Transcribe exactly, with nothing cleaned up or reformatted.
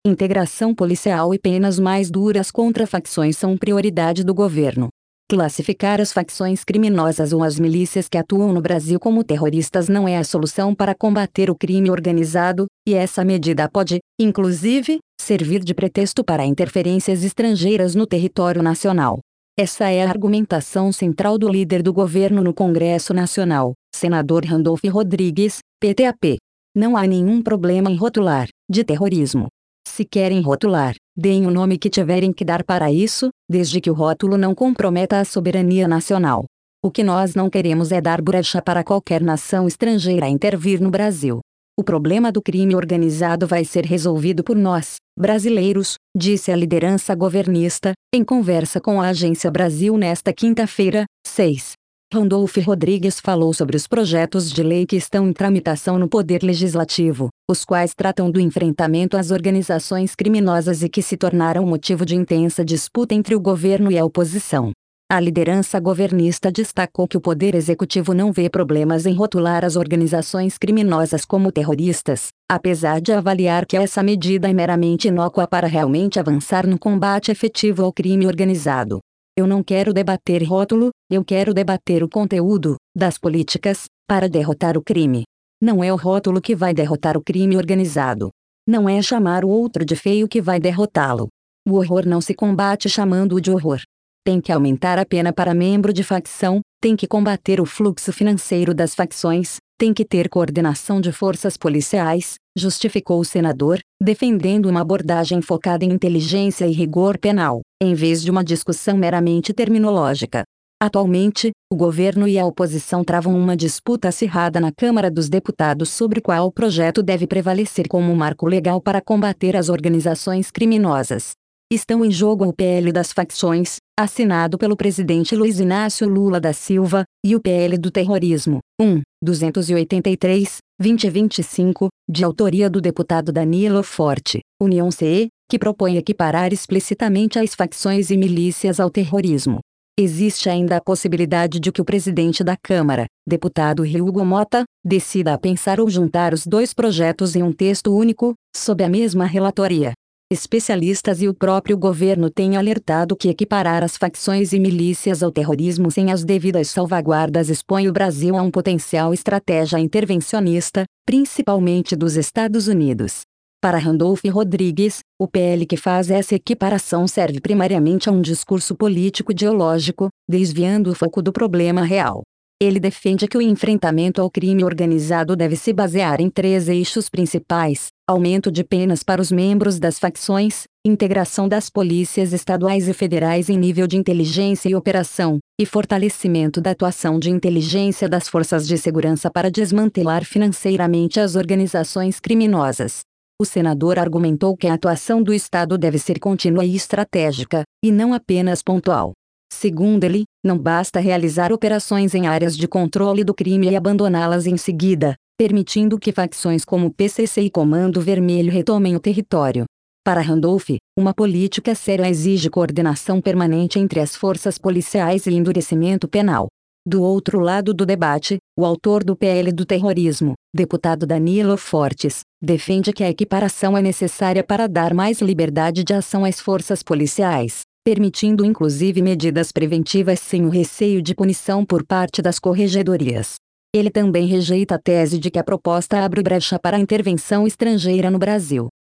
Integração policial e penas mais duras contra facções são prioridade do governo. Classificar as facções criminosas ou as milícias que atuam no Brasil como terroristas não é a solução para combater o crime organizado, e essa medida pode, inclusive, servir de pretexto para interferências estrangeiras no território nacional. Essa é a argumentação central do líder do governo no Congresso Nacional, senador Randolph Rodrigues, P T A P. Não há nenhum problema em rotular, de terrorismo. Se querem rotular, deem o nome que tiverem que dar para isso, desde que o rótulo não comprometa a soberania nacional. O que nós não queremos é dar brecha para qualquer nação estrangeira intervir no Brasil. O problema do crime organizado vai ser resolvido por nós, brasileiros, disse a liderança governista, em conversa com a Agência Brasil nesta quinta-feira, seis. Randolph Rodrigues falou sobre os projetos de lei que estão em tramitação no Poder Legislativo, os quais tratam do enfrentamento às organizações criminosas e que se tornaram motivo de intensa disputa entre o governo e a oposição. A liderança governista destacou que o Poder Executivo não vê problemas em rotular as organizações criminosas como terroristas, apesar de avaliar que essa medida é meramente inócua para realmente avançar no combate efetivo ao crime organizado. Eu não quero debater rótulo, eu quero debater o conteúdo das políticas para derrotar o crime. Não é o rótulo que vai derrotar o crime organizado. Não é chamar o outro de feio que vai derrotá-lo. O horror não se combate chamando-o de horror. Tem que aumentar a pena para membro de facção, tem que combater o fluxo financeiro das facções, tem que ter coordenação de forças policiais, justificou o senador, defendendo uma abordagem focada em inteligência e rigor penal, em vez de uma discussão meramente terminológica. Atualmente, o governo e a oposição travam uma disputa acirrada na Câmara dos Deputados sobre qual projeto deve prevalecer como marco legal para combater as organizações criminosas. Estão em jogo o P L das facções, assinado pelo presidente Luiz Inácio Lula da Silva, e o P L do terrorismo, um, duzentos e oitenta e três, vinte vinte e cinco, de autoria do deputado Danilo Forte, União C E, que propõe equiparar explicitamente as facções e milícias ao terrorismo. Existe ainda a possibilidade de que o presidente da Câmara, deputado Hugo Mota, decida a pensar ou juntar os dois projetos em um texto único, sob a mesma relatoria. Especialistas e o próprio governo têm alertado que equiparar as facções e milícias ao terrorismo sem as devidas salvaguardas expõe o Brasil a um potencial estratégia intervencionista, principalmente dos Estados Unidos. Para Randolph Rodrigues, o P L que faz essa equiparação serve primariamente a um discurso político-ideológico, desviando o foco do problema real. Ele defende que o enfrentamento ao crime organizado deve se basear em três eixos principais: aumento de penas para os membros das facções, integração das polícias estaduais e federais em nível de inteligência e operação, e fortalecimento da atuação de inteligência das forças de segurança para desmantelar financeiramente as organizações criminosas. O senador argumentou que a atuação do Estado deve ser contínua e estratégica, e não apenas pontual. Segundo ele, não basta realizar operações em áreas de controle do crime e abandoná-las em seguida, permitindo que facções como o P C C e Comando Vermelho retomem o território. Para Randolph, uma política séria exige coordenação permanente entre as forças policiais e endurecimento penal. Do outro lado do debate, o autor do P L do terrorismo, deputado Danilo Fortes, defende que a equiparação é necessária para dar mais liberdade de ação às forças policiais, permitindo inclusive medidas preventivas sem o receio de punição por parte das corregedorias. Ele também rejeita a tese de que a proposta abre brecha para a intervenção estrangeira no Brasil.